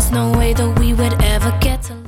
there's no way that we would ever get to